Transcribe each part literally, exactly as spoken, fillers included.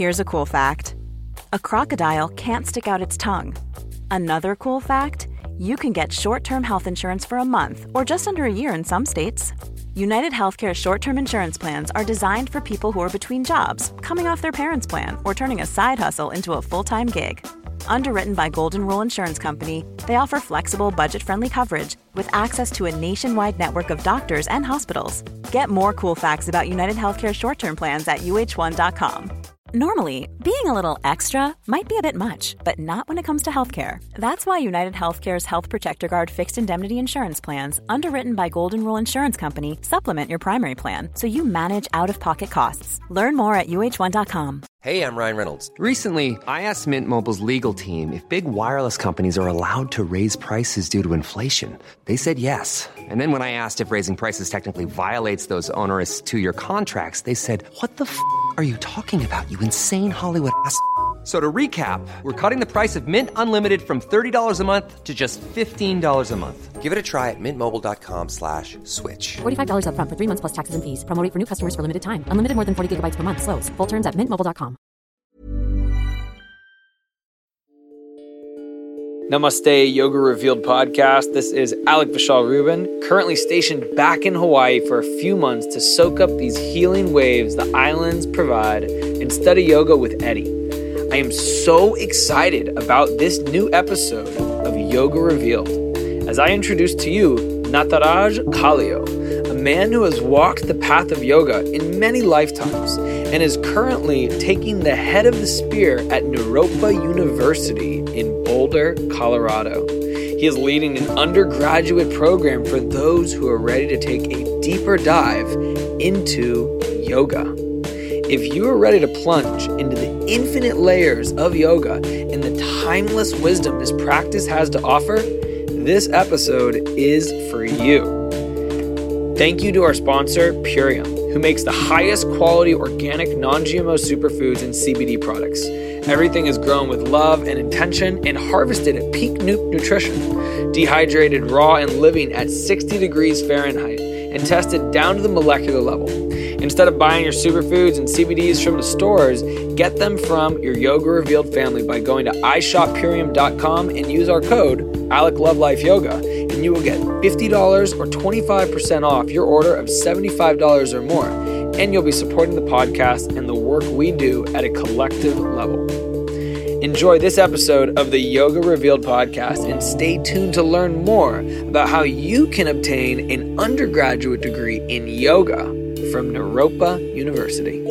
Here's a cool fact. A crocodile can't stick out its tongue. Another cool fact, you can get short-term health insurance for a month or just under a year in some states. United Healthcare short-term insurance plans are designed for people who are between jobs, coming off their parents' plan, or turning a side hustle into a full-time gig. Underwritten by Golden Rule Insurance Company, they offer flexible, budget-friendly coverage with access to a nationwide network of doctors and hospitals. Get more cool facts about United Healthcare short-term plans at U H one dot com. Normally, being a little extra might be a bit much, but not when it comes to healthcare. That's why United Healthcare's Health Protector Guard fixed indemnity insurance plans, underwritten by Golden Rule Insurance Company, supplement your primary plan so you manage out-of-pocket costs. Learn more at U H one dot com. Hey, I'm Ryan Reynolds. Recently, I asked Mint Mobile's legal team if big wireless companies are allowed to raise prices due to inflation. They said yes. And then when I asked if raising prices technically violates those onerous two-year contracts, they said, what the f*** are you talking about, you insane Hollywood ass f- So to recap, we're cutting the price of Mint Unlimited from thirty dollars a month to just fifteen dollars a month. Give it a try at mintmobile.com slash switch. forty-five dollars up front for three months plus taxes and fees. Promo rate for new customers for limited time. Unlimited more than forty gigabytes per month. Slows full terms at mint mobile dot com. Namaste, Yoga Revealed podcast. This is Alec Vishal Rubin, currently stationed back in Hawaii for a few months to soak up these healing waves the islands provide and study yoga with Eddie. I am so excited about this new episode of Yoga Revealed as I introduce to you Nataraj Kallio, a man who has walked the path of yoga in many lifetimes and is currently taking the head of the spear at Naropa University in Boulder, Colorado. He is leading an undergraduate program for those who are ready to take a deeper dive into yoga. If you are ready to plunge into the infinite layers of yoga and the timeless wisdom this practice has to offer, this episode is for you. Thank you to our sponsor, Purium, who makes the highest quality organic non-G M O superfoods and C B D products. Everything is grown with love and intention and harvested at peak nu- nutrition, dehydrated raw and living at sixty degrees Fahrenheit, and tested down to the molecular level. Instead of buying your superfoods and C B Ds from the stores, get them from your Yoga Revealed family by going to i shop purium dot com and use our code AlecLoveLifeYoga, and you will get fifty dollars or twenty-five percent off your order of seventy-five dollars or more, and you'll be supporting the podcast and the work we do at a collective level. Enjoy this episode of the Yoga Revealed podcast and stay tuned to learn more about how you can obtain an undergraduate degree in yoga from Naropa University.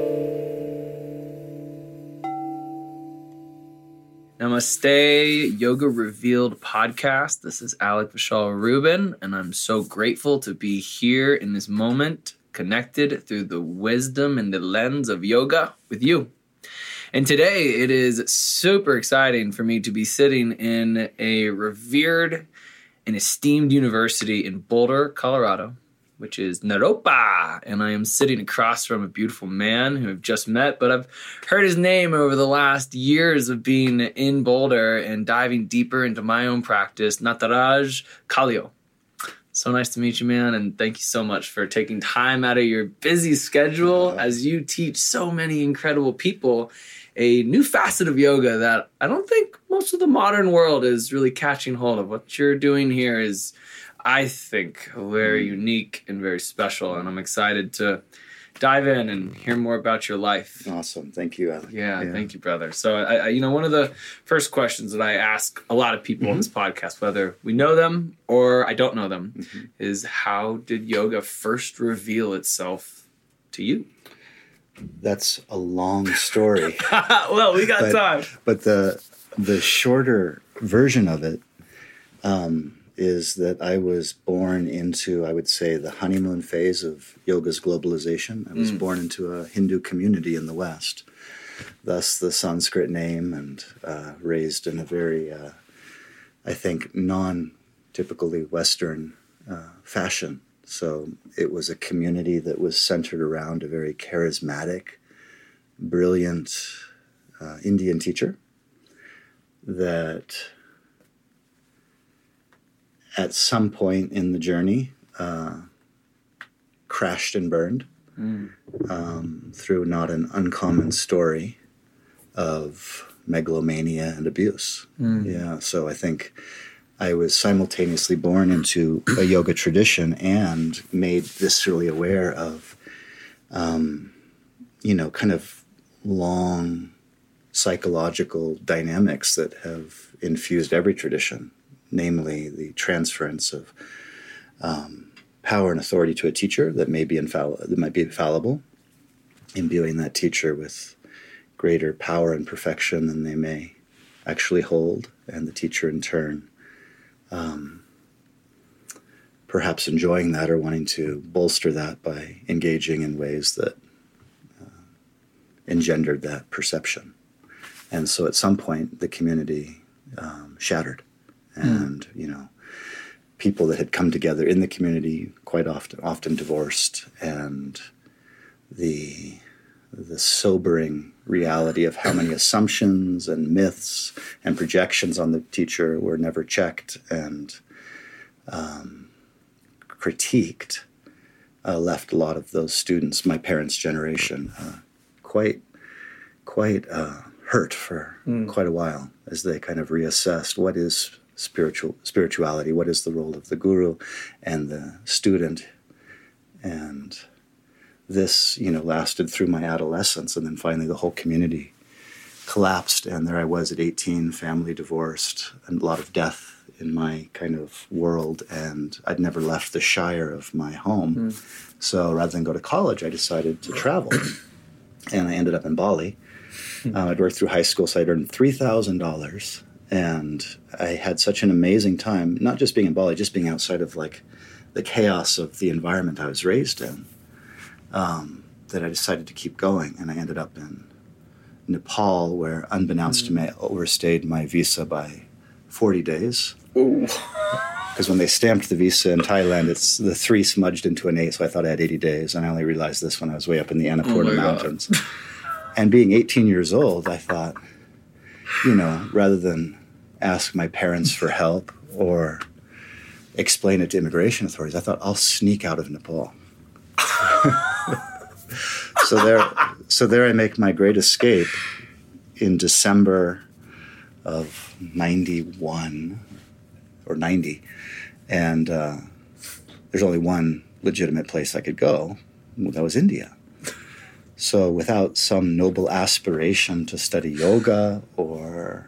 Namaste, Yoga Revealed podcast. This is Alec Vishal Rubin, and I'm so grateful to be here in this moment, connected through the wisdom and the lens of yoga with you. And today it is super exciting for me to be sitting in a revered and esteemed university in Boulder, Colorado, which is Naropa. And I am sitting across from a beautiful man who I've just met, but I've heard his name over the last years of being in Boulder and diving deeper into my own practice, Nataraj Kallio. So nice to meet you, man, and thank you so much for taking time out of your busy schedule as you teach so many incredible people a new facet of yoga that I don't think most of the modern world is really catching hold of. What you're doing here is, I think, very unique and very special, and I'm excited to dive in and hear more about your life. Awesome. Thank you, Alec. Yeah, yeah. Thank you, brother. So, I, I, you know, one of the first questions that I ask a lot of people mm-hmm. on this podcast, whether we know them or I don't know them, mm-hmm. is how did yoga first reveal itself to you? That's a long story. Well, we got but, time. But the the shorter version of it um, is that I was born into, I would say, the honeymoon phase of yoga's globalization. I was mm. born into a Hindu community in the West, thus the Sanskrit name, and uh, raised in a very, uh, I think, non-typically Western uh, fashion. So it was a community that was centered around a very charismatic, brilliant uh, Indian teacher that at some point in the journey uh, crashed and burned mm. um, through not an uncommon story. of megalomania and abuse. Mm. Yeah, so I think I was simultaneously born into a yoga tradition and made viscerally aware of, um, you know, kind of long psychological dynamics that have infused every tradition, namely the transference of um, power and authority to a teacher that may be infall- that might be infallible, imbuing that teacher with greater power and perfection than they may actually hold, and the teacher in turn um, perhaps enjoying that or wanting to bolster that by engaging in ways that uh, engendered that perception. And so at some point, the community um, shattered. And, mm. you know, people that had come together in the community quite often, often divorced, and the the sobering reality of how many assumptions and myths and projections on the teacher were never checked and um, critiqued uh, left a lot of those students, my parents' generation, uh, quite quite uh, hurt for mm. quite a while as they kind of reassessed what is spiritual spirituality, what is the role of the guru and the student. And this, you know, lasted through my adolescence, and then finally the whole community collapsed, and there I was at eighteen, family divorced, and a lot of death in my kind of world, and I'd never left the shire of my home. Mm. So rather than go to college, I decided to travel, and I ended up in Bali. Mm. Um, I'd worked through high school, so I'd earned three thousand dollars, and I had such an amazing time, not just being in Bali, just being outside of, like, the chaos of the environment I was raised in. Um, that I decided to keep going, and I ended up in Nepal, where, unbeknownst mm. to me, I overstayed my visa by forty days. Because when they stamped the visa in Thailand, it's the three smudged into an eight, so I thought I had eighty days, and I only realized this when I was way up in the Annapurna oh Mountains. And being eighteen years old, I thought, you know, rather than ask my parents for help or explain it to immigration authorities, I thought, I'll sneak out of Nepal. so there so there I make my great escape in December of ninety-one or ninety, and uh, there's only one legitimate place I could go. That was India. So without some noble aspiration to study yoga or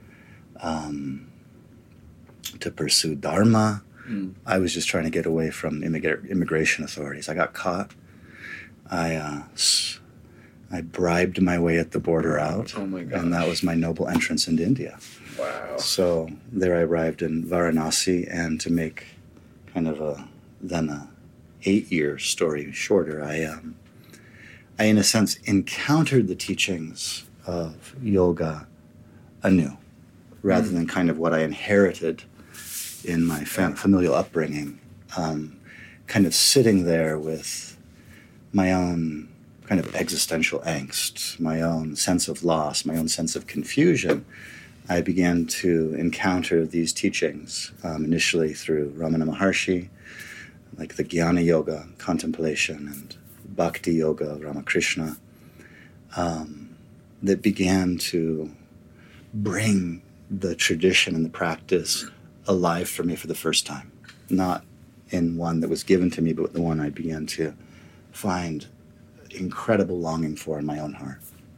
um, to pursue dharma, Mm. I was just trying to get away from immig- immigration authorities. I got caught. I uh, I bribed my way at the border out. Oh my gosh. And that was my noble entrance into India. Wow. So there I arrived in Varanasi, and to make kind of a then a eight-year story shorter, I um, I in a sense encountered the teachings of yoga anew, rather mm. than kind of what I inherited in my fam- familial upbringing, um, kind of sitting there with my own kind of existential angst, my own sense of loss, my own sense of confusion. I began to encounter these teachings, um, initially through Ramana Maharshi, like the Jnana Yoga, contemplation, and Bhakti Yoga, Ramakrishna, um, that began to bring the tradition and the practice alive for me for the first time, not in one that was given to me, but the one I began to find incredible longing for in my own heart.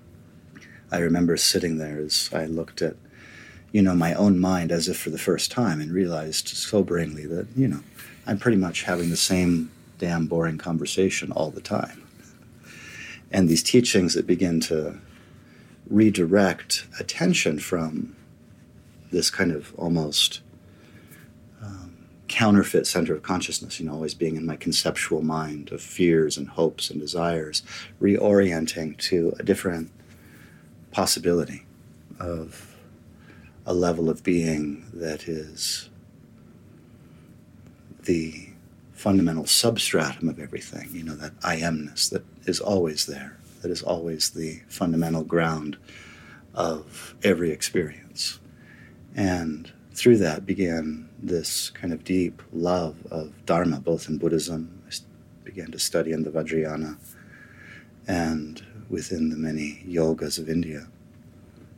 I remember sitting there as I looked at, you know, my own mind as if for the first time, and realized soberingly that, you know, I'm pretty much having the same damn boring conversation all the time. And these teachings that begin to redirect attention from this kind of almost counterfeit center of consciousness, you know, always being in my conceptual mind of fears and hopes and desires, reorienting to a different possibility of a level of being that is the fundamental substratum of everything, you know, that I amness that is always there, that is always the fundamental ground of every experience. And through that began this kind of deep love of Dharma, both in Buddhism. I began to study in the Vajrayana and within the many yogas of India.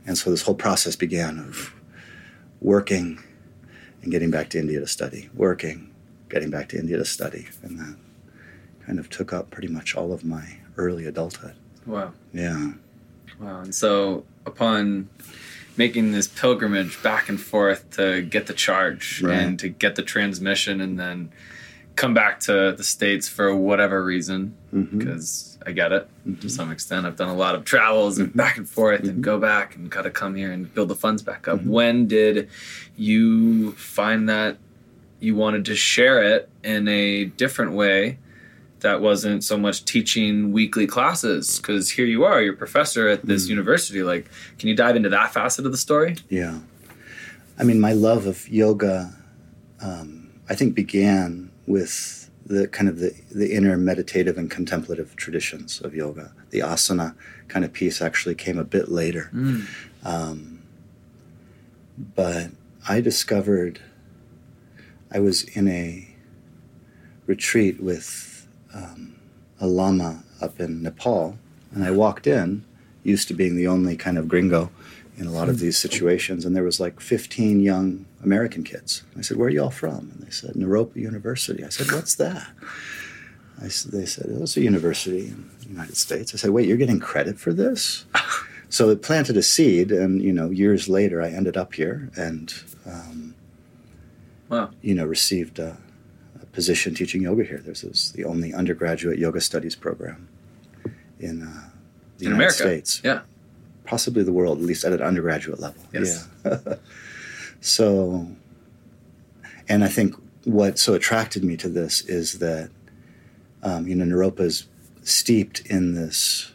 And so this whole process began of working and getting back to India to study, working, getting back to India to study. And that kind of took up pretty much all of my early adulthood. Wow. Yeah. Wow. And so upon making this pilgrimage back and forth to get the charge Right. and to get the transmission and then come back to the States for whatever reason, because I get it to some extent. I've done a lot of travels and back and forth and go back and got to come here and build the funds back up. When did you find that you wanted to share it in a different way that wasn't so much teaching weekly classes? Because here you are, you're a professor at this university. Like, can you dive into that facet of the story? Yeah. I mean, my love of yoga, um, I think, began with the kind of the, the inner meditative and contemplative traditions of yoga. The asana kind of piece actually came a bit later. Mm. Um, but I discovered I was in a retreat with um, a lama up in Nepal, and I walked in, used to being the only kind of gringo in a lot of these situations, and there was like fifteen young American kids. I said, "Where are you all from?" And they said, "Naropa University." I said, "What's that?" I, they said, "Oh, it's a university in the United States." I said, "Wait, you're getting credit for this?" So it planted a seed, and, you know, years later I ended up here and, um, Wow. you know, received a, a position teaching yoga here. There's this, the only undergraduate yoga studies program in uh, the In United America. States. Yeah. Possibly the world, at least at an undergraduate level. Yes. Yeah. So, and I think what so attracted me to this is that, um, you know, Naropa is steeped in this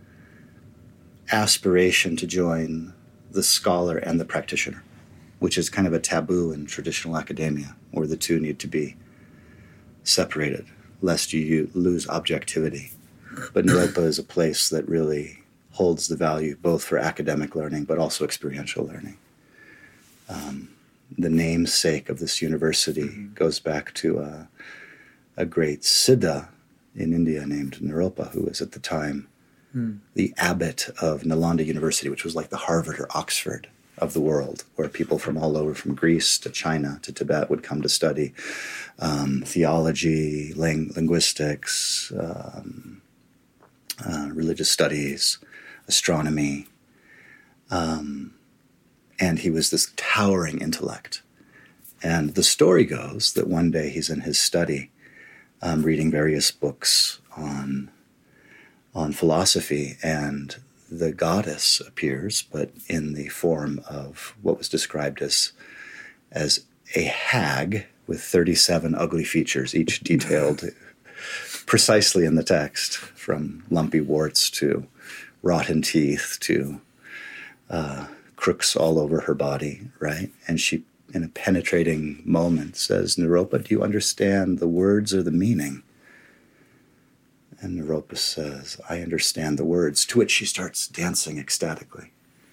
aspiration to join the scholar and the practitioner, which is kind of a taboo in traditional academia, where the two need to be separated, lest you lose objectivity. But Naropa is a place that really holds the value both for academic learning but also experiential learning. Um, the namesake of this university mm-hmm. goes back to a, a great Siddha in India named Naropa, who was at the time mm. the abbot of Nalanda University, which was like the Harvard or Oxford of the world, where people from all over, from Greece to China to Tibet, would come to study um, theology, ling- linguistics, um, uh, religious studies, astronomy, um, and he was this towering intellect. And the story goes that one day he's in his study um, reading various books on on philosophy, and the goddess appears, but in the form of what was described as as a hag with thirty-seven ugly features, each detailed precisely in the text, from lumpy warts to rotten teeth to uh, crooks all over her body, right? And she, in a penetrating moment, says, "Naropa, do you understand the words or the meaning?" And Naropa says, "I understand the words," to which she starts dancing ecstatically.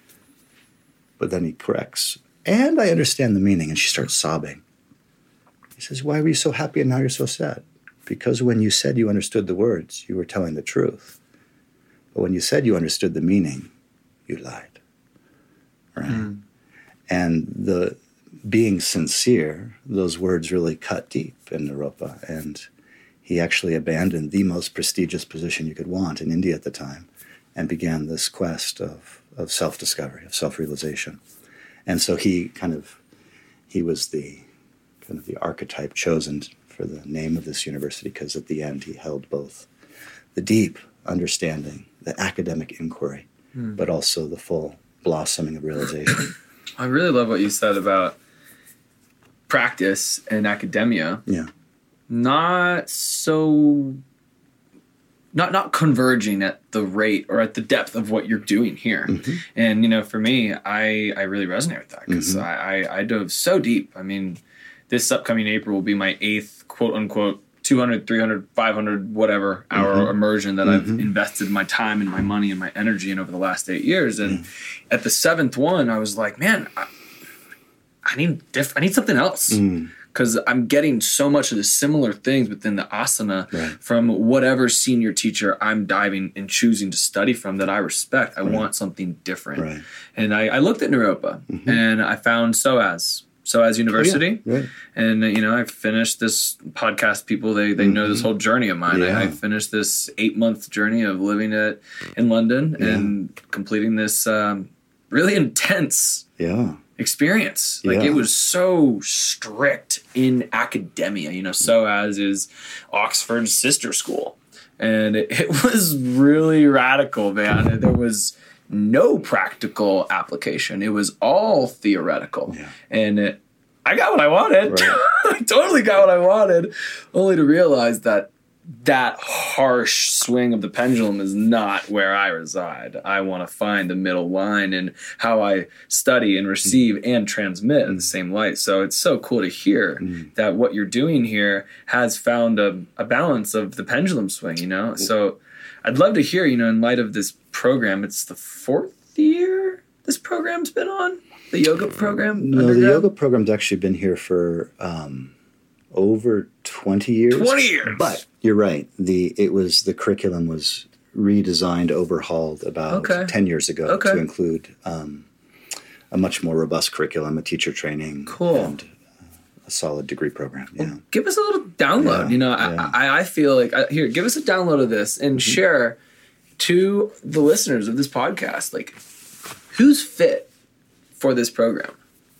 But then he corrects, "And I understand the meaning," and she starts sobbing. He says, "Why were you so happy and now you're so sad?" "Because when you said you understood the words, you were telling the truth. But when you said you understood the meaning, you lied." Right? Mm. And the being sincere, those words really cut deep in Naropa, and he actually abandoned the most prestigious position you could want in India at the time and began this quest of, of self-discovery, of self-realization. And so he kind of, he was the kind of the archetype chosen for the name of this university, because at the end he held both the deep understanding, the academic inquiry, mm. but also the full blossoming of realization. I really love what you said about practice and academia. Yeah. Not so, not not converging at the rate or at the depth of what you're doing here. Mm-hmm. And, you know, for me, I, I really resonate with that, because mm-hmm. I, I, I dove so deep. I mean, this upcoming April will be my eighth, quote unquote, two hundred, three hundred, five hundred, whatever hour mm-hmm. immersion that mm-hmm. I've invested my time and my money and my energy in over the last eight years. And mm. at the seventh one, I was like, man, I, I need diff- I need something else. Mm. because I'm getting so much of the similar things within the asana right. from whatever senior teacher I'm diving and choosing to study from that I respect. I right. want something different. Right. And I, I looked at Naropa mm-hmm. and I found SOAS. SOAS University. Oh, yeah. Right. And, you know, I finished this podcast. People, they, they mm-hmm. know this whole journey of mine. Yeah. I, I finished this eight-month journey of living at, in London yeah. and completing this um, really intense yeah. experience. Like, yeah. it was so strict in academia. You know, SOAS is Oxford's sister school. And it, it was really radical, man. There was no practical application. It was all theoretical. Yeah. And it, I got what I wanted. Right. I totally got what I wanted, only to realize that that harsh swing of the pendulum is not where I reside. I want to find the middle line in how I study and receive mm. and transmit mm. in the same light. So it's so cool to hear mm. that what you're doing here has found a, a balance of the pendulum swing, you know? So I'd love to hear, you know, in light of this program, it's the fourth year this program's been on? The yoga program? No, undergrad? The yoga program's actually been here for um, over twenty years. twenty years! But you're right. The It was, the curriculum was redesigned, overhauled about okay. ten years ago okay. to include um, a much more robust curriculum, a teacher training, cool. and a solid degree program. Yeah. Well, give us a little download. Yeah, you know, yeah. I, I feel like, I, here, give us a download of this and mm-hmm. share to the listeners of this podcast, like, who's fit for this program?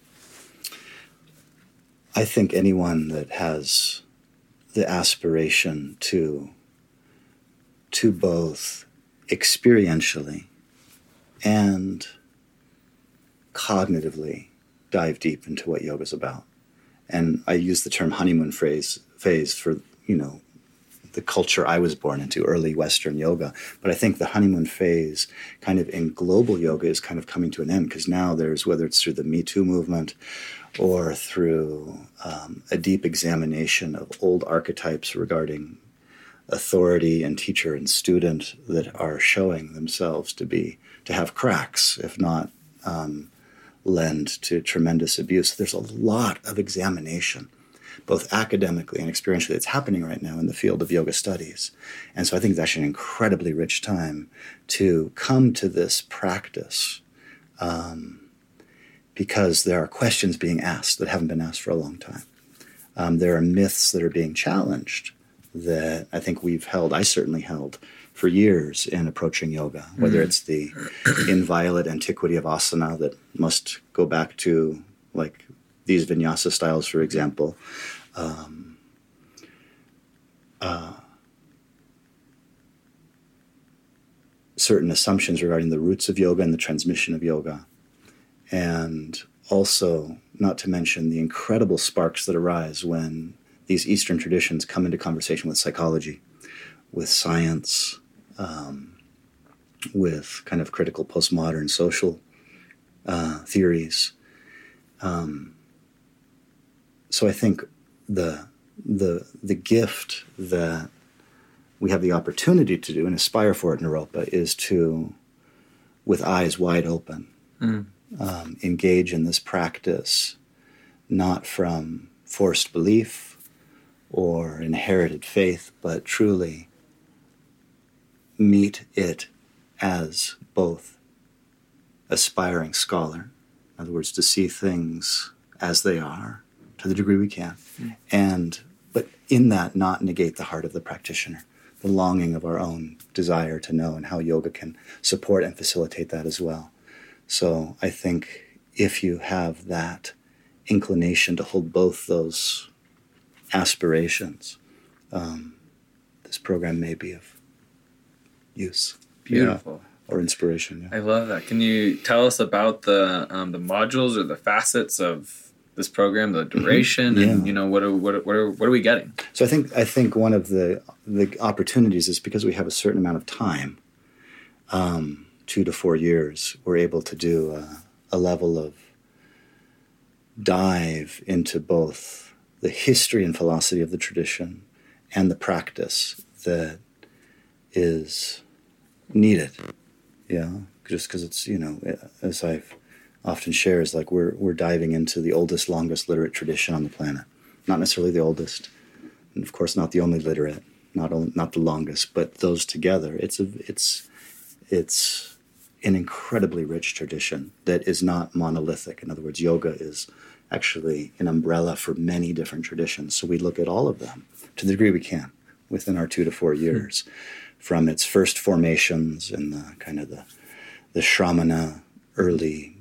I think anyone that has the aspiration to to both experientially and cognitively dive deep into what yoga's about. And I use the term honeymoon phase phase for, you know, the culture I was born into, early Western yoga. But I think the honeymoon phase kind of in global yoga is kind of coming to an end, because now there's, whether it's through the Me Too movement or through um, a deep examination of old archetypes regarding authority and teacher and student that are showing themselves to be, to have cracks, if not um, lend to tremendous abuse. There's a lot of examination, both academically and experientially, that's happening right now in the field of yoga studies. And so I think it's actually an incredibly rich time to come to this practice um, because there are questions being asked that haven't been asked for a long time. Um, there are myths that are being challenged that I think we've held, I certainly held, for years in approaching yoga, whether mm. it's the inviolate antiquity of asana that must go back to, like, these vinyasa styles, for example, um, uh, certain assumptions regarding the roots of yoga and the transmission of yoga, and also, not to mention, the incredible sparks that arise when these Eastern traditions come into conversation with psychology, with science, um, with kind of critical postmodern social uh, theories. Um, so I think the the the gift that we have the opportunity to do and aspire for at Naropa is to, with eyes wide open, mm. um, engage in this practice, not from forced belief or inherited faith, but truly meet it as both aspiring scholar, in other words, to see things as they are, to the degree we can, mm. and but in that not negate the heart of the practitioner, the longing of our own desire to know, and how yoga can support and facilitate that as well. So I think if you have that inclination to hold both those aspirations, um, this program may be of use. Beautiful. Yeah, or inspiration. Yeah. I love that. Can you tell us about the um, the modules or the facets of this program, the duration, mm-hmm. yeah. and you know what are what are, what are what are we getting? So I think I think one of the the opportunities is because we have a certain amount of time, um, two to four years, we're able to do a, a level of dive into both the history and philosophy of the tradition and the practice that is needed. Yeah, just because it's, you know, as I've often shared, is like we're we're diving into the oldest, longest literate tradition on the planet. not necessarily the oldest, and of course not the only literate, not only, not the longest, but those together, it's a, it's it's an incredibly rich tradition that is not monolithic. In other words, yoga is actually an umbrella for many different traditions. So we look at all of them to the degree we can within our two to four years, mm. from its first formations in the kind of the the Shramana, early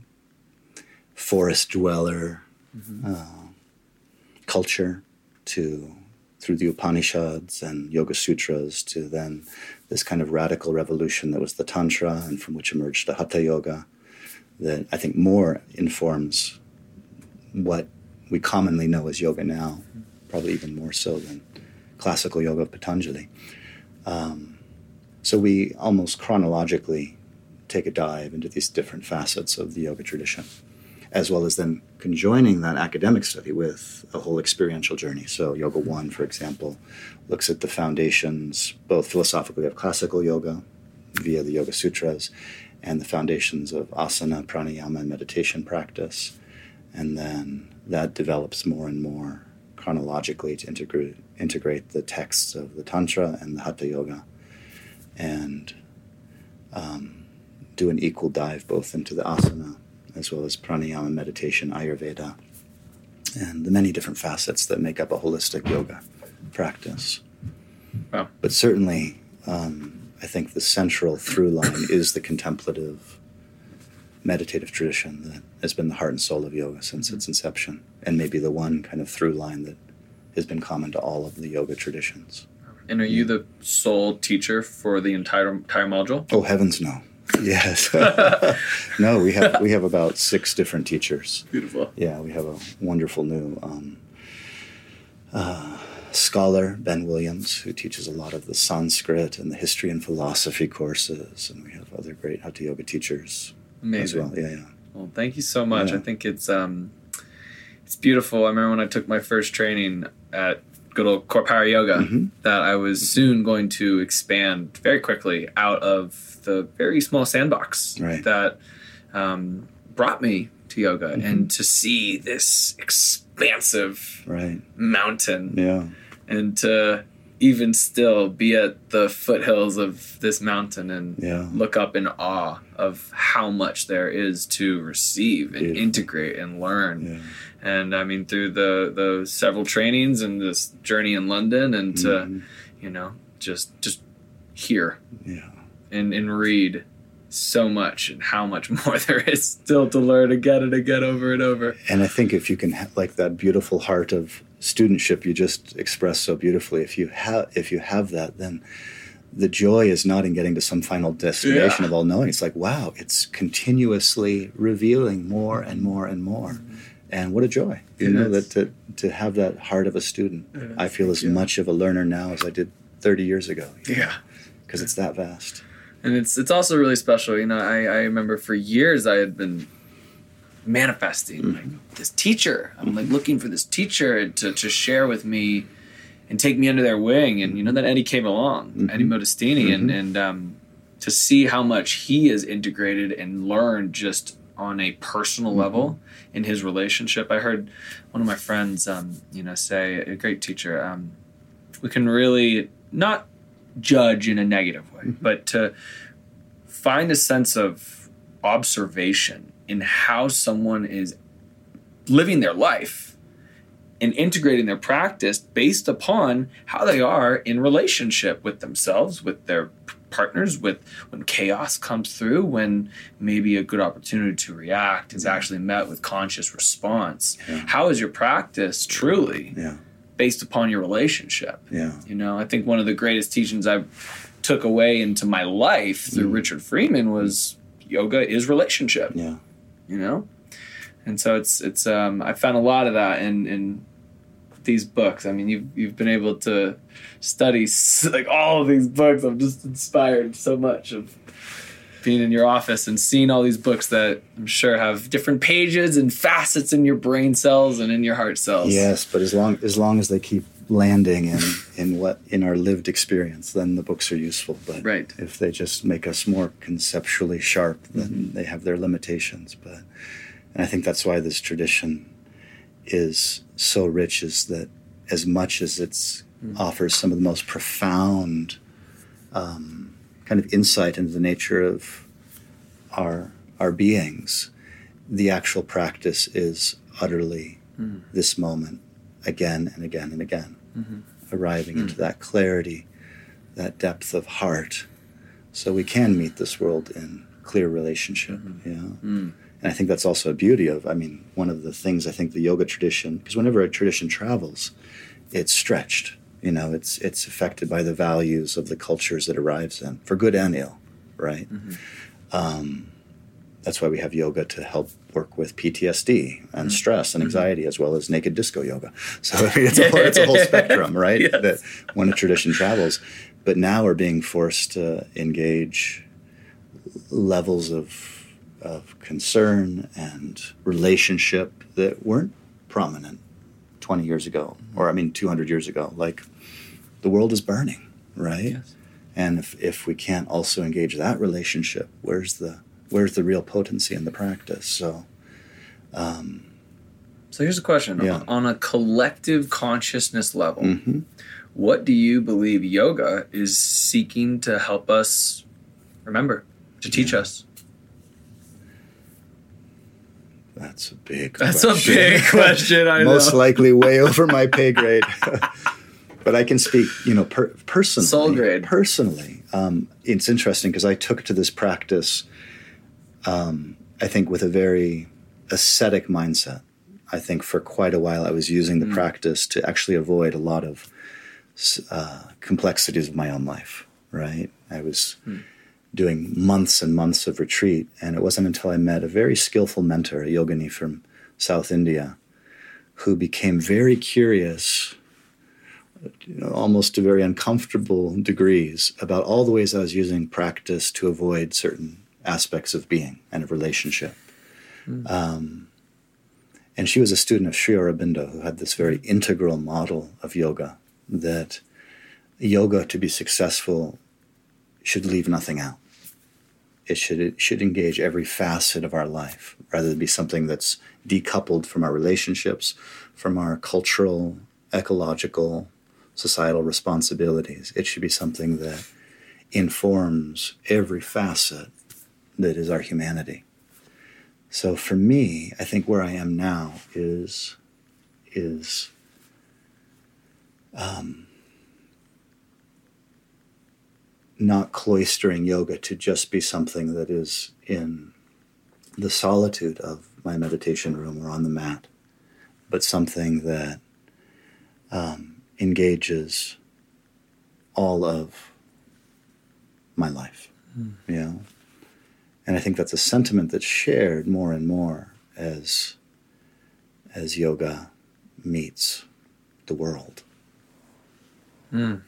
forest dweller mm-hmm. uh, culture, to through the Upanishads and Yoga Sutras, to then this kind of radical revolution that was the Tantra, and from which emerged the Hatha Yoga, that I think more informs what we commonly know as yoga now, probably even more so than classical yoga of Patanjali. Um, so we almost chronologically take a dive into these different facets of the yoga tradition, as well as then conjoining that academic study with a whole experiential journey. So Yoga One, for example, looks at the foundations, both philosophically of classical yoga via the Yoga Sutras, and the foundations of asana, pranayama, and meditation practice. And then that develops more and more chronologically to integrate, integrate the texts of the Tantra and the Hatha Yoga, and um, do an equal dive both into the asana as well as pranayama, meditation, Ayurveda, and the many different facets that make up a holistic yoga practice. Wow. But certainly, um, I think the central through line is the contemplative, meditative tradition that has been the heart and soul of yoga since mm-hmm. its inception, and maybe the one kind of through line that has been common to all of the yoga traditions. And are you the sole teacher for the entire entire module? Oh, heavens no. Yes. No, we have we have about six different teachers. Beautiful. Yeah, we have a wonderful new um, uh, scholar, Ben Williams, who teaches a lot of the Sanskrit and the history and philosophy courses, and we have other great Hatha Yoga teachers. Amazing. As well. Yeah, yeah. Well, thank you so much. Yeah. I think it's um, it's beautiful. I remember when I took my first training at good old Korpara Yoga, mm-hmm. that I was soon going to expand very quickly out of the very small sandbox right. that um, brought me to yoga, mm-hmm. and to see this expansive right. mountain, yeah. and to even still be at the foothills of this mountain and yeah. look up in awe of how much there is to receive and Beautiful. integrate and learn. Yeah. And I mean, through the, the several trainings and this journey in London, and to, mm-hmm. you know, just just hear yeah. and, and read so much, and how much more there is still to learn again and again, over and over. And I think if you can have like that beautiful heart of studentship you just expressed so beautifully, if you have if you have that, then the joy is not in getting to some final destination yeah. of all knowing. It's like, wow, it's continuously revealing more and more and more. Mm-hmm. And what a joy, you it know, is. that to, to have that heart of a student. Is. I feel as yeah. much of a learner now as I did thirty years ago. Yeah. Because it's that vast. And it's it's also really special. You know, I, I remember for years I had been manifesting mm-hmm. like this teacher. I'm like looking for this teacher to, to share with me and take me under their wing. And, you know, then Eddie came along, mm-hmm. Eddie Modestini, mm-hmm. and, and um, to see how much he has integrated and learned just on a personal mm-hmm. level in his relationship. I heard one of my friends, um, you know, say, a great teacher, um, we can really not judge in a negative way, mm-hmm. but to find a sense of observation in how someone is living their life and integrating their practice based upon how they are in relationship with themselves, with their partners, with when chaos comes through, when maybe a good opportunity to react is actually met with conscious response. Yeah. How is your practice truly yeah. based upon your relationship? Yeah. You know, I think one of the greatest teachings I took away into my life through mm. Richard Freeman was yoga is relationship. Yeah. You know? And so it's it's um I found a lot of that in in these books. I mean, you've you've been able to study like all of these books. I'm just inspired so much of being in your office and seeing all these books that I'm sure have different pages and facets in your brain cells and in your heart cells. Yes, but as long as long as they keep landing in, in what in our lived experience, then the books are useful. But right. if they just make us more conceptually sharp, then mm-hmm. they have their limitations. But and I think that's why this tradition is so rich is that as much as it's mm. offers some of the most profound um, kind of insight into the nature of our our beings, the actual practice is utterly mm. this moment again and again and again, mm-hmm. arriving mm. into that clarity, that depth of heart, so we can meet this world in clear relationship. Mm-hmm. You know? Mm. And I think that's also a beauty of, I mean, one of the things I think the yoga tradition, because whenever a tradition travels, it's stretched. You know, it's it's affected by the values of the cultures it arrives in, for good and ill, right? Mm-hmm. Um, that's why we have yoga to help work with P T S D and mm-hmm. stress and anxiety, mm-hmm. as well as naked disco yoga. So I mean, it's, a whole, it's a whole spectrum, right? Yes. That when a tradition travels. But now we're being forced to engage levels of of concern and relationship that weren't prominent twenty years ago, or I mean two hundred years ago. Like, the world is burning, right? Yes. And if, if we can't also engage that relationship, where's the where's the real potency in the practice? So, um, so here's a question. Yeah. On a collective consciousness level, mm-hmm. what do you believe yoga is seeking to help us remember, to teach yeah. us? That's a big That's question. a big question, I know. Most likely way over my pay grade. But I can speak, you know, per- personally. Soul grade. Personally. Um, it's interesting because I took to this practice, um, I think, with a very ascetic mindset. I think for quite a while I was using the mm. practice to actually avoid a lot of uh, complexities of my own life, right? I was... Mm. doing months and months of retreat. And it wasn't until I met a very skillful mentor, a yogini from South India, who became very curious, you know, almost to very uncomfortable degrees, about all the ways I was using practice to avoid certain aspects of being and of relationship. Mm. Um, and she was a student of Sri Aurobindo, who had this very integral model of yoga, that yoga, to be successful, should leave nothing out. It should it should engage every facet of our life, rather than be something that's decoupled from our relationships, from our cultural, ecological, societal responsibilities. It should be something that informs every facet that is our humanity. So for me, I think where I am now is is um, not cloistering yoga to just be something that is in the solitude of my meditation room or on the mat, but something that um, engages all of my life, mm. you know? And I think that's a sentiment that's shared more and more as as yoga meets the world. Mm.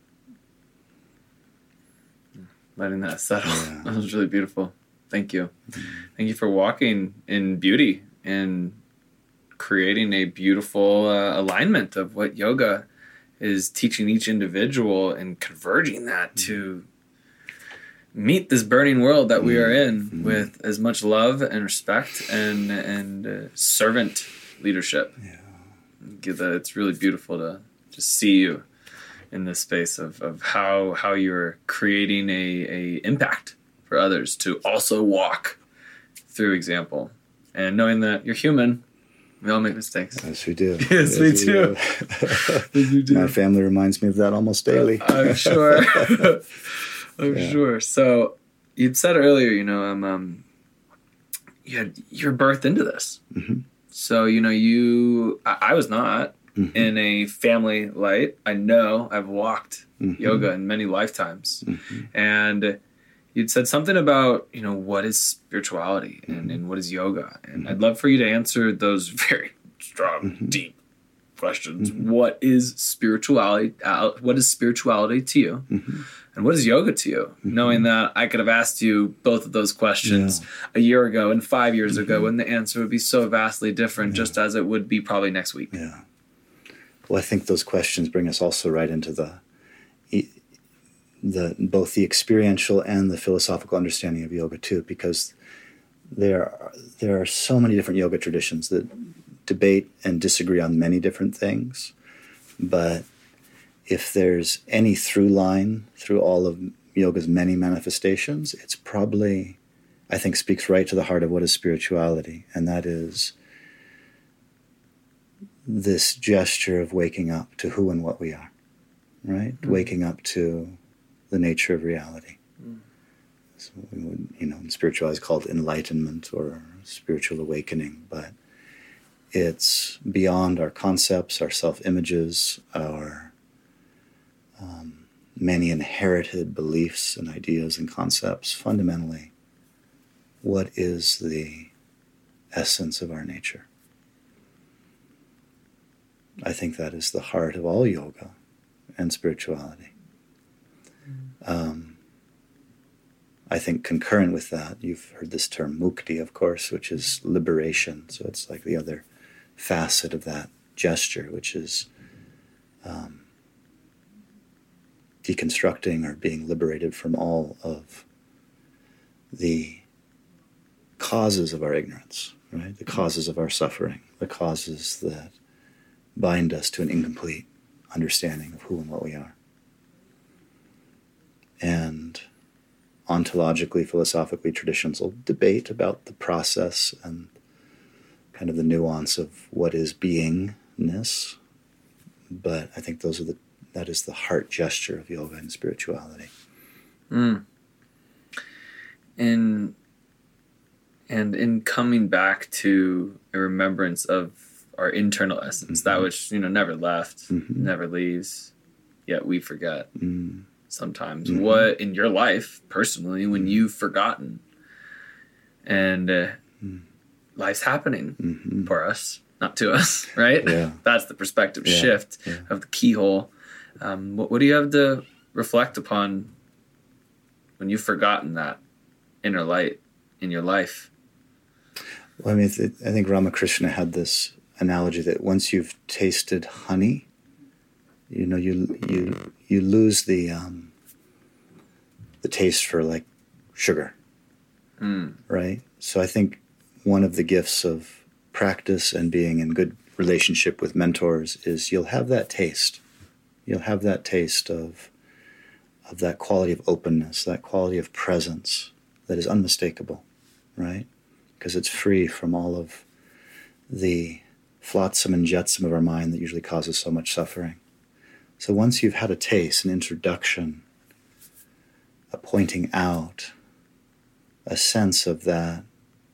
Letting that settle. Yeah. That was really beautiful. Thank you. Mm. Thank you for walking in beauty and creating a beautiful uh, alignment of what yoga is teaching each individual and converging that mm. to meet this burning world that we are in mm. with as much love and respect and and uh, servant leadership. Yeah. It's really beautiful to just see you in this space of, of how how you're creating a, a impact for others to also walk through example. And knowing that you're human, we all make mistakes. Yes, we do. Yes, yes we, we do. Yes, we do. My family reminds me of that almost daily. Uh, I'm sure. I'm yeah. sure. So you'd said earlier, you know, um, um you had, you're birthed into this. Mm-hmm. So, you know, you, I, I was not. Mm-hmm. In a family light. I know I've walked mm-hmm. yoga in many lifetimes. Mm-hmm. And you'd said something about, you know, what is spirituality and, mm-hmm. and what is yoga? And mm-hmm. I'd love for you to answer those very strong, mm-hmm. deep questions. Mm-hmm. What is spirituality? Uh, what is spirituality to you? Mm-hmm. And what is yoga to you? Mm-hmm. Knowing that I could have asked you both of those questions yeah. a year ago and five years mm-hmm. ago, and the answer would be so vastly different, yeah. just as it would be probably next week. Yeah. Well, I think those questions bring us also right into the, the both the experiential and the philosophical understanding of yoga too, because there are, there are so many different yoga traditions that debate and disagree on many different things, but if there's any through line through all of yoga's many manifestations, it's probably, I think, speaks right to the heart of what is spirituality, and that is this gesture of waking up to who and what we are, right? Mm. Waking up to the nature of reality. Mm. So we would, you know, in spirituality is called enlightenment or spiritual awakening, but it's beyond our concepts, our self-images, our um, many inherited beliefs and ideas and concepts. Fundamentally, what is the essence of our nature? I think that is the heart of all yoga and spirituality. Um, I think concurrent with that, you've heard this term mukti, of course, which is liberation. So it's like the other facet of that gesture, which is um, deconstructing or being liberated from all of the causes of our ignorance, right? The causes of our suffering, the causes that bind us to an incomplete understanding of who and what we are. And ontologically, philosophically, traditions will debate about the process and kind of the nuance of what is beingness. But I think those are the that is the heart gesture of yoga and spirituality. Mm. And and in coming back to a remembrance of our internal essence, mm-hmm. that which, you know, never left, mm-hmm. never leaves, yet we forget. Mm. Sometimes. Mm-hmm. What in your life, personally, when you've forgotten and uh, mm. life's happening mm-hmm. for us, not to us, right? Yeah. That's the perspective yeah. shift yeah. of the keyhole. Um, what, what do you have to reflect upon when you've forgotten that inner light in your life? Well, I mean, th- I think Ramakrishna had this analogy that once you've tasted honey, you know, you you you lose the um, the taste for like sugar, mm. right? So I think one of the gifts of practice and being in good relationship with mentors is you'll have that taste. You'll have that taste of of that quality of openness, that quality of presence that is unmistakable, right? Because it's free from all of the flotsam and jetsam of our mind that usually causes so much suffering. So once you've had a taste, an introduction, a pointing out, a sense of that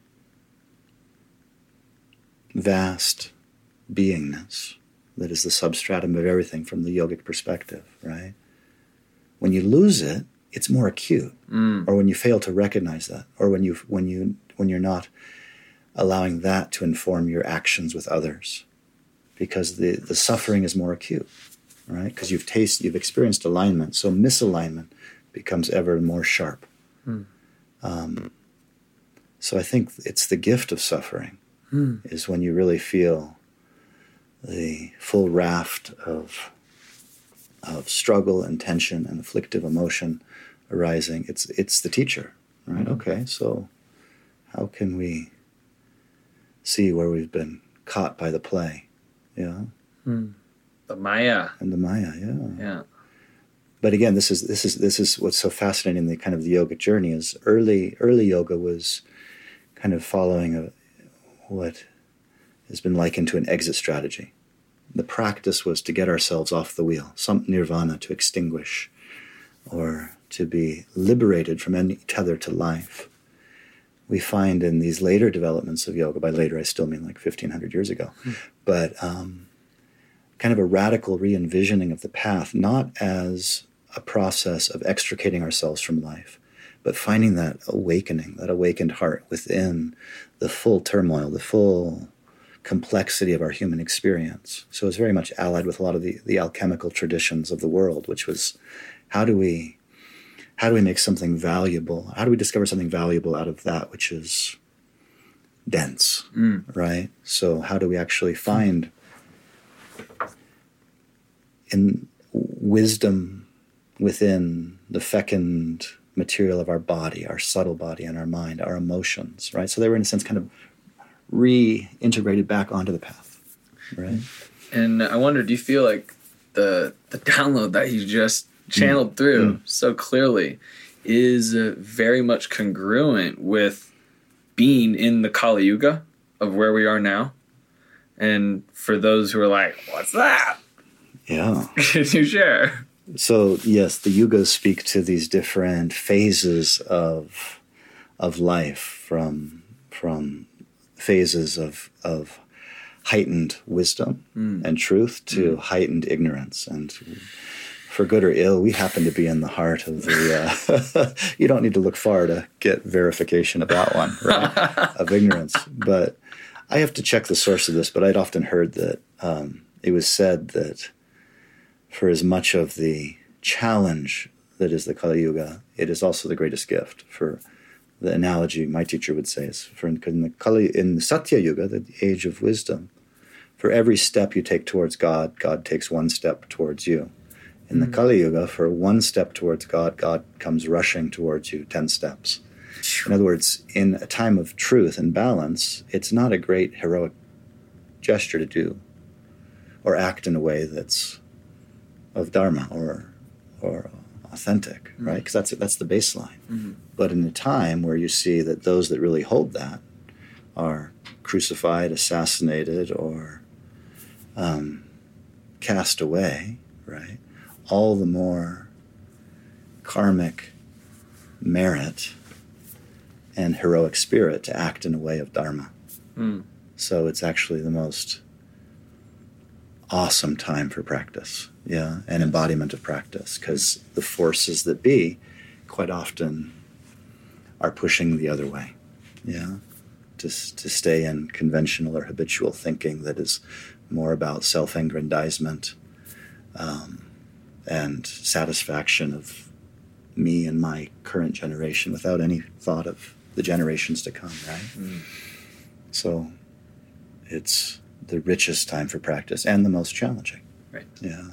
vast beingness that is the substratum of everything from the yogic perspective, right? When you lose it, it's more acute. Mm. Or when you fail to recognize that, or when you when you when you're not allowing that to inform your actions with others, because the, the suffering is more acute. Right? Because you've tasted, you've experienced alignment, so misalignment becomes ever more sharp. Mm. Um, so I think it's the gift of suffering, mm. is when you really feel the full raft of of struggle and tension and afflictive emotion arising. It's it's the teacher, right? Mm. Okay, so how can we see where we've been caught by the play? Yeah. Mm. The Maya. And the Maya, yeah. Yeah. But again, this is this is this is what's so fascinating in the kind of the yoga journey is early early yoga was kind of following a what has been likened to an exit strategy. The practice was to get ourselves off the wheel, some nirvana, to extinguish, or to be liberated from any tether to life. We find in these later developments of yoga, by later I still mean like fifteen hundred years ago, mm. but um, kind of a radical re-envisioning of the path, not as a process of extricating ourselves from life, but finding that awakening, that awakened heart within the full turmoil, the full complexity of our human experience. So it's very much allied with a lot of the, the alchemical traditions of the world, which was how do we how do we make something valuable? How do we discover something valuable out of that which is dense, mm. right? So how do we actually find in wisdom within the fecund material of our body, our subtle body and our mind, our emotions, right? So they were in a sense kind of reintegrated back onto the path, right? And I wonder, do you feel like the the download that you just channeled mm. through mm. so clearly is uh, very much congruent with being in the Kali Yuga of where we are now? And for those who are like, what's that? Yeah. Can you share? So, yes, the yugas speak to these different phases of of life, from from phases of of heightened wisdom mm. and truth to mm. heightened ignorance. And for good or ill, we happen to be in the heart of the, uh, you don't need to look far to get verification of that one, right? Of ignorance. But I have to check the source of this, but I'd often heard that um, it was said that for as much of the challenge that is the Kali Yuga, it is also the greatest gift. For the analogy my teacher would say is, for in the Kali, in the Satya Yuga, the age of wisdom, for every step you take towards God, God takes one step towards you. In the Kali Yuga, for one step towards God, God comes rushing towards you ten steps. In other words, in a time of truth and balance, it's not a great heroic gesture to do or act in a way that's of dharma or or authentic, mm-hmm. right? Because that's that's the baseline. Mm-hmm. But in a time where you see that those that really hold that are crucified, assassinated, or um, cast away, right? All the more karmic merit and heroic spirit to act in a way of dharma. Mm. So it's actually the most awesome time for practice, yeah, and embodiment of practice, because the forces that be quite often are pushing the other way, yeah, to, to stay in conventional or habitual thinking that is more about self-aggrandizement um, and satisfaction of me and my current generation without any thought of the generations to come, right? Mm. So it's the richest time for practice and the most challenging. Right. Yeah.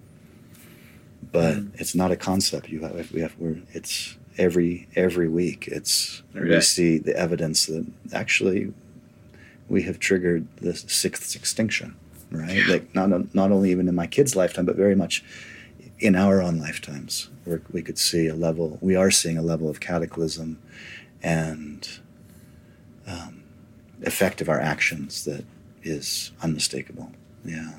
But mm. it's not a concept. You have, we have, we're, it's every, every week. It's, every we day. see the evidence that actually we have triggered the sixth extinction, right? Yeah. Like not, not only even in my kids' lifetime, but very much in our own lifetimes, where we could see a level, we are seeing a level of cataclysm and um, effect of our actions that is unmistakable. Yeah.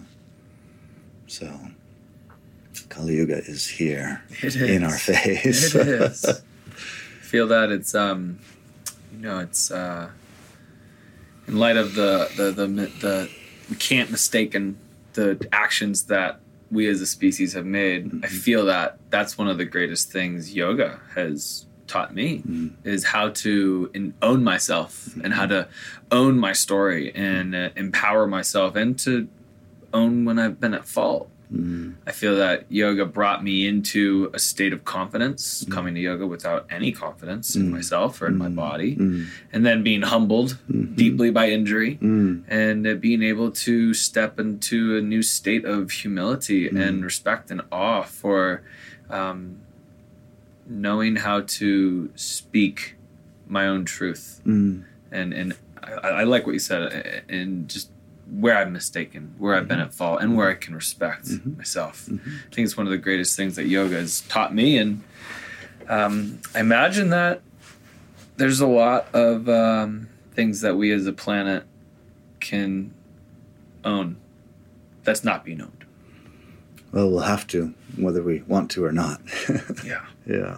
So Kali Yuga is here it is. in our face. It is. I feel that it's um you know it's uh in light of the the the, the we can't mistake in the actions that we as a species have made. Mm-hmm. I feel that that's one of the greatest things yoga has taught me mm-hmm. is how to in, own myself mm-hmm. and how to own my story and uh, empower myself and to own when I've been at fault. Mm-hmm. I feel that yoga brought me into a state of confidence, mm-hmm. coming to yoga without any confidence mm-hmm. in myself or in my body, mm-hmm. and then being humbled mm-hmm. deeply by injury mm-hmm. and uh, being able to step into a new state of humility mm-hmm. and respect and awe for um, knowing how to speak my own truth. Mm. And and I, I like what you said, and just where I've mistaken, where I've been at fault, and where I can respect mm-hmm. myself. Mm-hmm. I think it's one of the greatest things that yoga has taught me. And um, I imagine that there's a lot of um, things that we as a planet can own that's not being owned. Well, we'll have to, whether we want to or not. yeah. Yeah.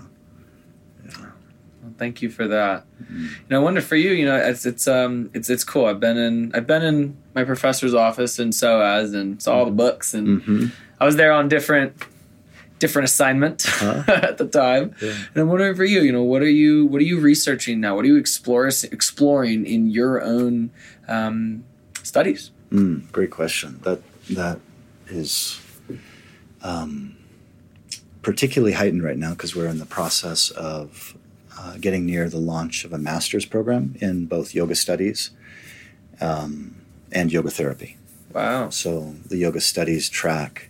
Well, thank you for that. Mm-hmm. And I wonder for you, you know, it's it's um it's it's cool. I've been in I've been in my professor's office in S O A S and saw all the books, and mm-hmm. I was there on different different assignment uh-huh. at the time. Yeah. And I'm wondering for you, you know, what are you what are you researching now? What are you explore, exploring in your own um, studies? Mm, great question. That that is um, particularly heightened right now because we're in the process of Uh, getting near the launch of a master's program in both yoga studies um, and yoga therapy. Wow. So the yoga studies track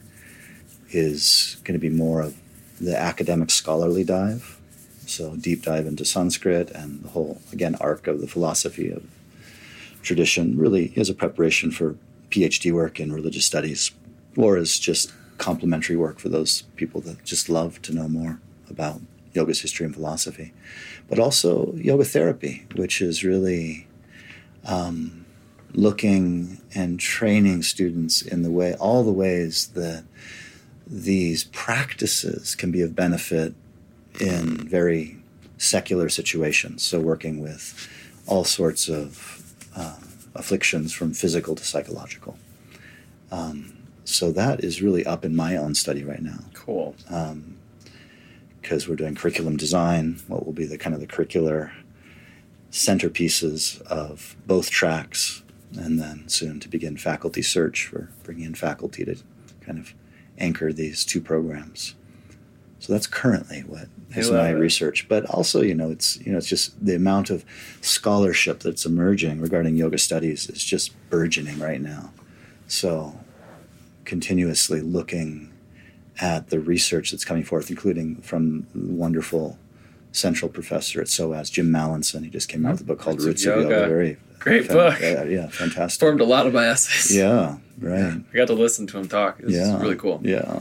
is going to be more of the academic scholarly dive, so deep dive into Sanskrit and the whole, again, arc of the philosophy of tradition really as a preparation for PhD work in religious studies, or as just complementary work for those people that just love to know more about yoga's history and philosophy. But also yoga therapy, which is really um, looking and training students in the way, all the ways that these practices can be of benefit in very secular situations. So working with all sorts of uh, afflictions from physical to psychological. Um, so that is really up in my own study right now. Cool. Um, because we're doing curriculum design, what will be the kind of the curricular centerpieces of both tracks, and then soon to begin faculty search for bringing in faculty to kind of anchor these two programs. So that's currently what is my it. research. But also, you know, it's you know, it's just the amount of scholarship that's emerging regarding yoga studies is just burgeoning right now. So continuously looking at the research that's coming forth, including from the wonderful central professor at SOAS, Jim Mallinson. He just came out with a book called Roots of Yoga. Very great fan- book. Yeah, yeah, fantastic. Formed a lot of my essays. Yeah, right. Yeah, I got to listen to him talk. It was yeah, really cool. Yeah.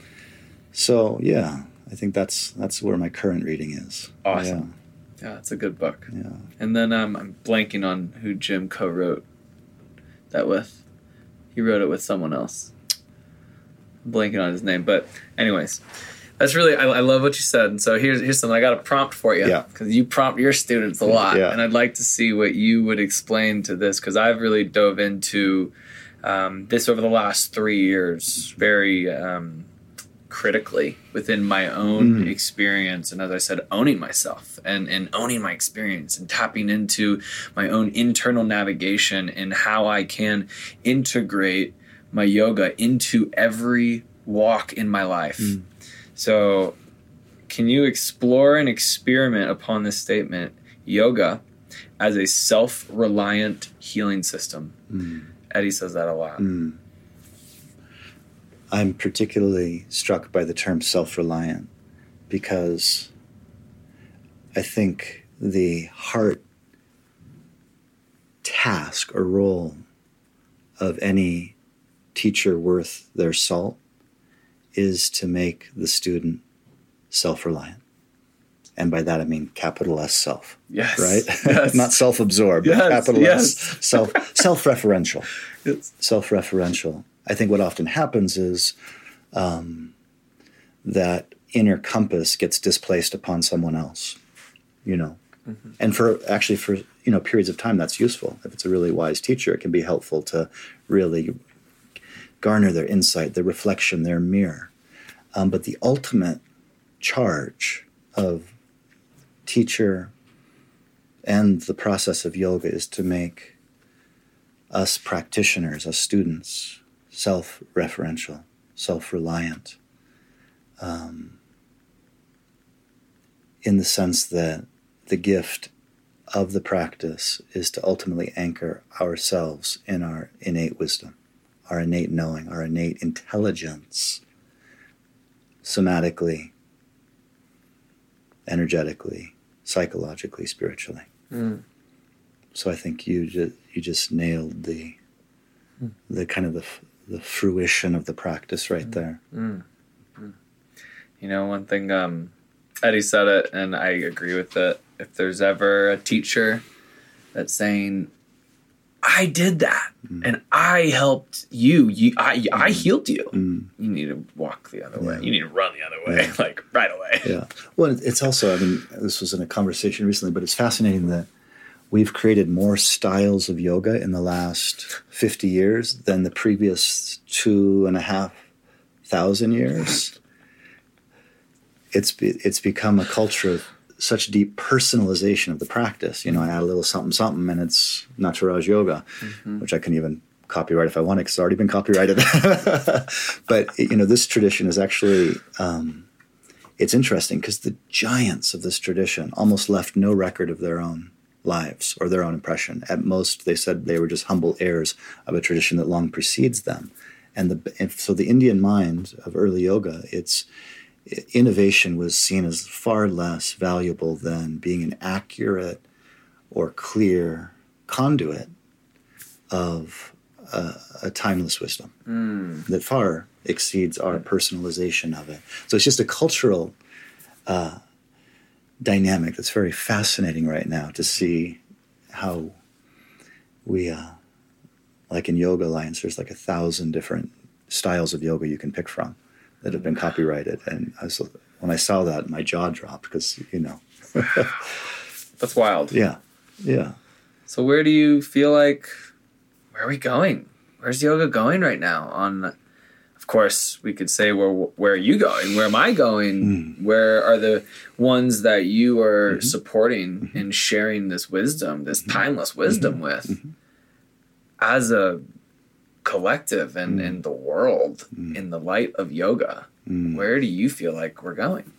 So yeah, I think that's that's where my current reading is. Awesome. Yeah, yeah, it's a good book. Yeah. And then um, I'm blanking on who Jim co-wrote that with. He wrote it with someone else. I'm blanking on his name, but anyways, that's really I, I love what you said. And so here's here's something I got a prompt for you, yeah, because you prompt your students a lot, yeah. and I'd like to see what you would explain to this, because I've really dove into um, this over the last three years very um, critically within my own mm. experience, and as I said, owning myself and and owning my experience and tapping into my own internal navigation and how I can integrate my yoga into every walk in my life. Mm. So can you explore and experiment upon this statement, yoga as a self-reliant healing system? Mm. Eddie says that a lot. Mm. I'm particularly struck by the term self-reliant because I think the heart task or role of any teacher worth their salt is to make the student self-reliant. And by that I mean capital S self. Yes. Right? Yes. Not self-absorbed, yes, but capital yes. S, self, self-referential. Yes. Self-referential. I think what often happens is um, that inner compass gets displaced upon someone else, you know. Mm-hmm. And for actually for, you know, periods of time that's useful. If it's a really wise teacher, it can be helpful to really garner their insight, their reflection, their mirror. Um, but the ultimate charge of teacher and the process of yoga is to make us practitioners, us students, self-referential, self-reliant, um, in the sense that the gift of the practice is to ultimately anchor ourselves in our innate wisdom, our innate knowing, our innate intelligence, somatically, energetically, psychologically, spiritually. Mm. So I think you just you just nailed the mm. the kind of the the fruition of the practice right mm. there. Mm. Mm. You know, one thing um, Eddie said it, and I agree with it. If there's ever a teacher that's saying, I did that, mm. and I helped you. You, I, mm. I healed you. Mm. You need to walk the other yeah. way. You need to run the other way, yeah. like right away. Yeah. Well, it's also, I mean, this was in a conversation recently, but it's fascinating that we've created more styles of yoga in the last fifty years than the previous two and a half thousand years. It's it's become a culture of such deep personalization of the practice. You know, I add a little something, something, and it's Nataraj Yoga, mm-hmm. which I can even copyright if I want it, because it's already been copyrighted. But, you know, this tradition is actually, um, it's interesting because the giants of this tradition almost left no record of their own lives or their own impression. At most, they said they were just humble heirs of a tradition that long precedes them. And, the, and so the Indian mind of early yoga, it's innovation was seen as far less valuable than being an accurate or clear conduit of uh, a timeless wisdom Mm. that far exceeds our personalization of it. So it's just a cultural uh, dynamic that's very fascinating right now to see how we, uh, like in Yoga Alliance, there's like a thousand different styles of yoga you can pick from that have been copyrighted. And I was, when I saw that, my jaw dropped because, you know. That's wild. Yeah, yeah. So where do you feel like, where are we going? Where's yoga going right now? On, of course, we could say, where where are you going? Where am I going? Mm. Where are the ones that you are mm-hmm. supporting mm-hmm. and sharing this wisdom, this mm-hmm. timeless wisdom mm-hmm. with mm-hmm. as a collective and in mm. the world, mm. in the light of yoga? Mm. Where do you feel like we're going?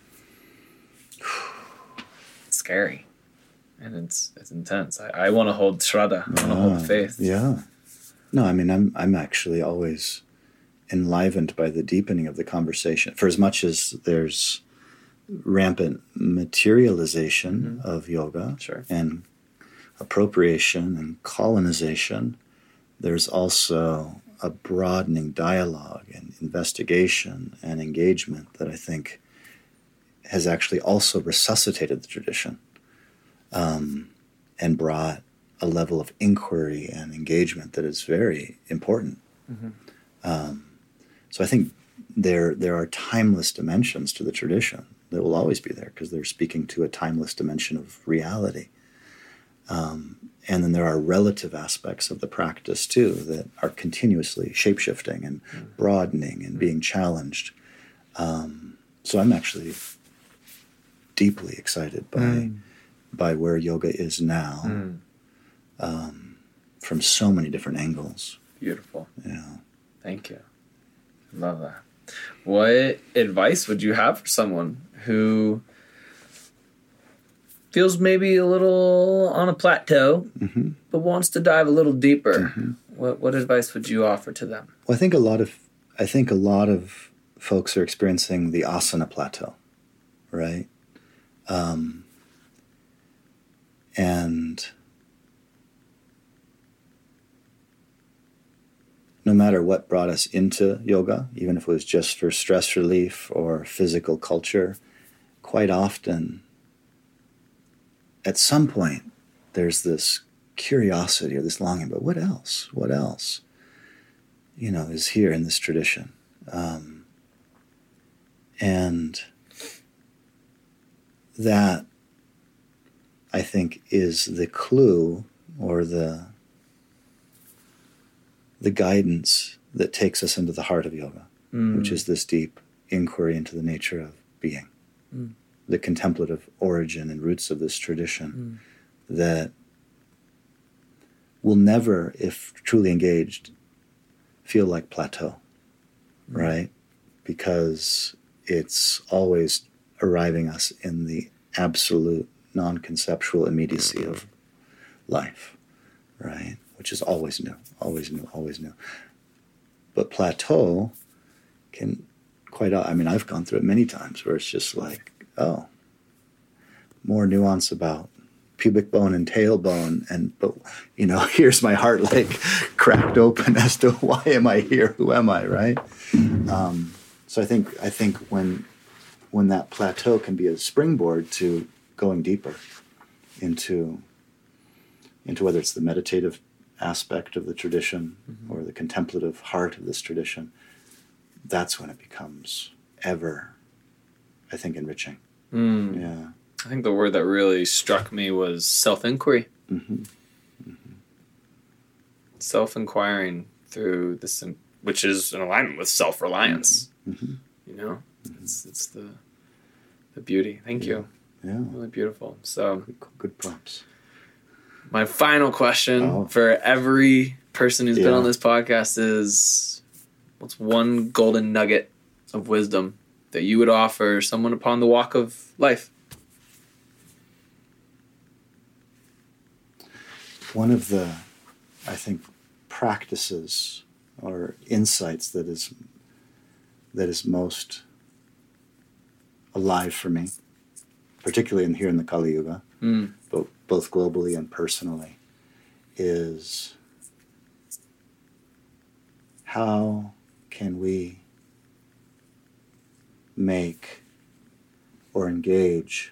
It's scary. And it's it's intense. I, I want to hold Shraddha. I want to hold faith. Yeah. No, I mean, I'm I'm actually always enlivened by the deepening of the conversation. For as much as there's rampant materialization mm-hmm. of yoga sure. and appropriation and colonization, there's also a broadening dialogue and investigation and engagement that I think has actually also resuscitated the tradition. Um, and brought a level of inquiry and engagement that is very important. Mm-hmm. Um, so I think there there are timeless dimensions to the tradition that will always be there because they're speaking to a timeless dimension of reality. Um, and then there are relative aspects of the practice too that are continuously shape-shifting and mm-hmm. broadening and mm-hmm. being challenged. Um, so I'm actually deeply excited by... Mm. by where yoga is now, mm. um, from so many different angles. Beautiful. Yeah. Thank you. Love that. What advice would you have for someone who feels maybe a little on a plateau, mm-hmm. but wants to dive a little deeper? Mm-hmm. What what advice would you offer to them? Well, I think a lot of I think a lot of folks are experiencing the asana plateau, right? Um, And no matter what brought us into yoga, even if it was just for stress relief or physical culture, quite often, at some point, there's this curiosity or this longing, but what else? What else, you know, is here in this tradition? Um, and that, I think, is the clue or the the guidance that takes us into the heart of yoga, mm. which is this deep inquiry into the nature of being, mm. the contemplative origin and roots of this tradition mm. that will never, if truly engaged, feel like plateau, mm. right? Because it's always arriving us in the absolute non-conceptual immediacy of life, right? Which is always new, always new, always new. But plateau can quite, I mean, I've gone through it many times where it's just like, oh, more nuance about pubic bone and tailbone, and, but, you know, here's my heart like cracked open as to why am I here? Who am I, right? Um, so I think, I think when, when that plateau can be a springboard to going deeper into into whether it's the meditative aspect of the tradition mm-hmm. or the contemplative heart of this tradition, that's when it becomes ever, I think, enriching. Mm. Yeah. I think the word that really struck me was self-inquiry. Mm-hmm. Mm-hmm. Self-inquiring through this, which is in alignment with self-reliance. Mm-hmm. You know, mm-hmm. it's it's the the beauty. Thank yeah. you. Yeah. Really beautiful. So good, good prompts. My final question oh. for every person who's yeah. been on this podcast is, what's one golden nugget of wisdom that you would offer someone upon the walk of life? One of the, I think, practices or insights that is that is most alive for me, particularly in here in the Kali Yuga, mm. both, both globally and personally, is how can we make or engage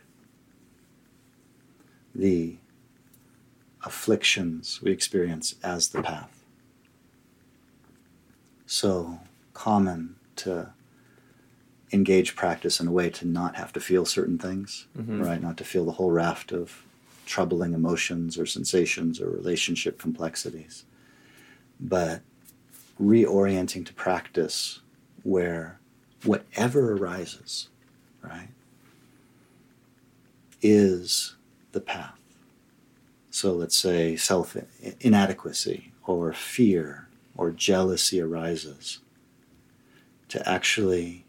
the afflictions we experience as the path? So common to engage practice in a way to not have to feel certain things, mm-hmm. right? Not to feel the whole raft of troubling emotions or sensations or relationship complexities, but reorienting to practice where whatever arises, right, is the path. So let's say self-inadequacy or fear or jealousy arises, to actually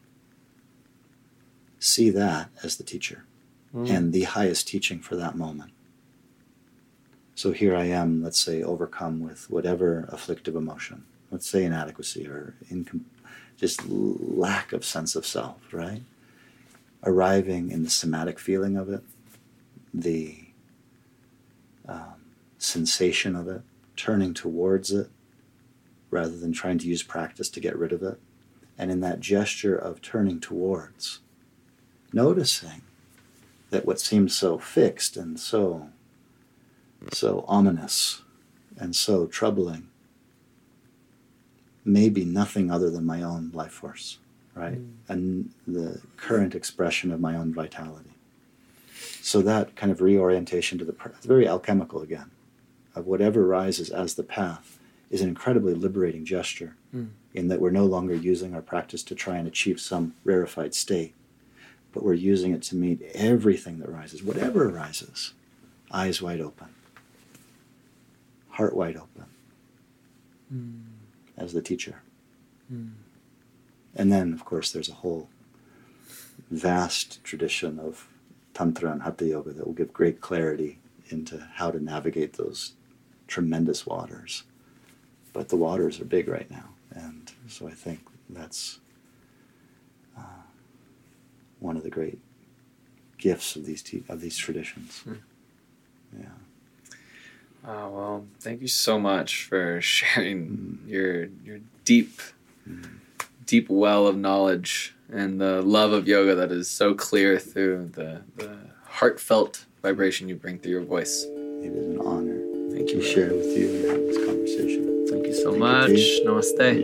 see that as the teacher mm. and the highest teaching for that moment. So here I am, let's say, overcome with whatever afflictive emotion, let's say inadequacy or incom- just lack of sense of self, right? Arriving in the somatic feeling of it, the um, sensation of it, turning towards it rather than trying to use practice to get rid of it. And in that gesture of turning towards, noticing that what seems so fixed and so, so ominous and so troubling may be nothing other than my own life force, right? Mm. And the current expression of my own vitality. So that kind of reorientation to the, it's very alchemical again, of whatever arises as the path is an incredibly liberating gesture mm. in that we're no longer using our practice to try and achieve some rarefied state, but we're using it to meet everything that arises, whatever arises, eyes wide open, heart wide open, mm. as the teacher. Mm. And then, of course, there's a whole vast tradition of Tantra and Hatha Yoga that will give great clarity into how to navigate those tremendous waters. But the waters are big right now, and so I think that's uh, one of the great gifts of these te- of these traditions. Mm. Yeah. Oh, well, thank you so much for sharing mm. your your deep, mm. deep well of knowledge and the love of yoga that is so clear through the, the heartfelt vibration you bring through your voice. It is an honor. Thank you to share with you and have this conversation. Thank you so Thank much. You, Namaste.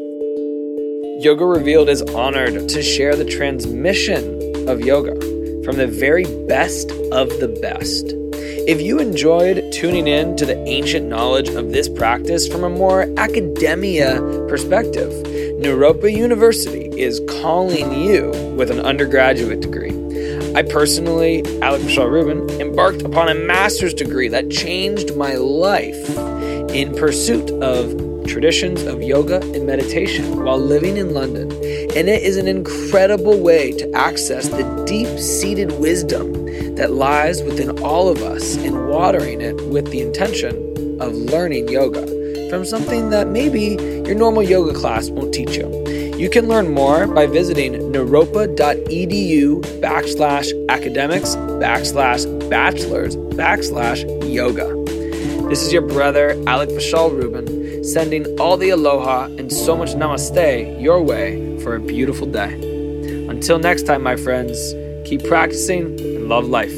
Yes. Yoga Revealed is honored to share the transmission of yoga from the very best of the best. If you enjoyed tuning in to the ancient knowledge of this practice from a more academia perspective, Naropa University is calling you with an undergraduate degree. I personally, Alec Vishal Rubin, embarked upon a master's degree that changed my life in pursuit of traditions of yoga and meditation while living in London. And it is an incredible way to access the deep-seated wisdom that lies within all of us and watering it with the intention of learning yoga from something that maybe your normal yoga class won't teach you. You can learn more by visiting naropa.edu backslash academics backslash bachelors backslash yoga. This is your brother, Alec Vishal Rubin, sending all the aloha and so much namaste your way for a beautiful day. Until next time, my friends, keep practicing and love life.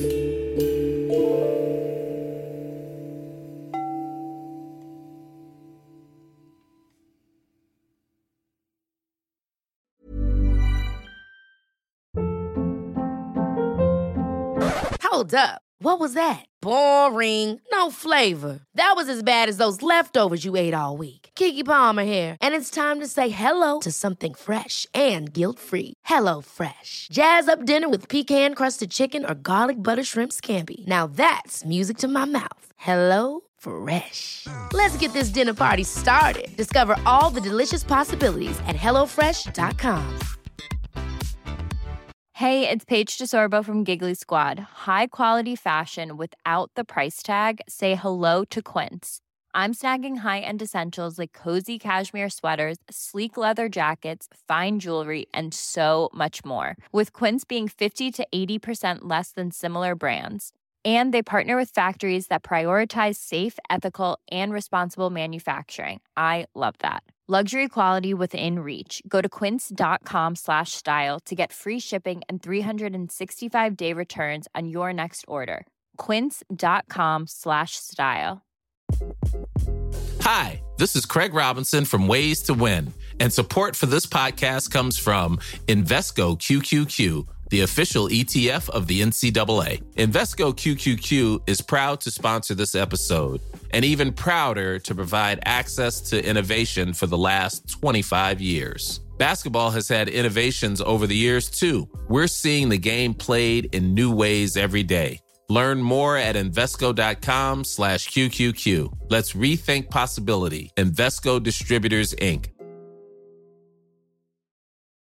Hold up. What was that? Boring. No flavor. That was as bad as those leftovers you ate all week. Keke Palmer here, and it's time to say hello to something fresh and guilt-free. Hello Fresh. Jazz up dinner with pecan-crusted chicken or garlic butter shrimp scampi. Now that's music to my mouth. Hello Fresh. Let's get this dinner party started. Discover all the delicious possibilities at hello fresh dot com. Hey, it's Paige DeSorbo from Giggly Squad. High quality fashion without the price tag. Say hello to Quince. I'm snagging high-end essentials like cozy cashmere sweaters, sleek leather jackets, fine jewelry, and so much more. With Quince being fifty to eighty percent less than similar brands. And they partner with factories that prioritize safe, ethical, and responsible manufacturing. I love that. Luxury quality within reach. Go to quince.com slash style to get free shipping and three sixty-five day returns on your next order. Quince.com slash style. Hi, this is Craig Robinson from Ways to Win, and support for this podcast comes from Invesco Q Q Q, the official E T F of the N C double A. Invesco Q Q Q is proud to sponsor this episode, and even prouder to provide access to innovation for the last twenty-five years. Basketball has had innovations over the years, too. We're seeing the game played in new ways every day. Learn more at Invesco.com slash QQQ. Let's rethink possibility. Invesco Distributors, Incorporated.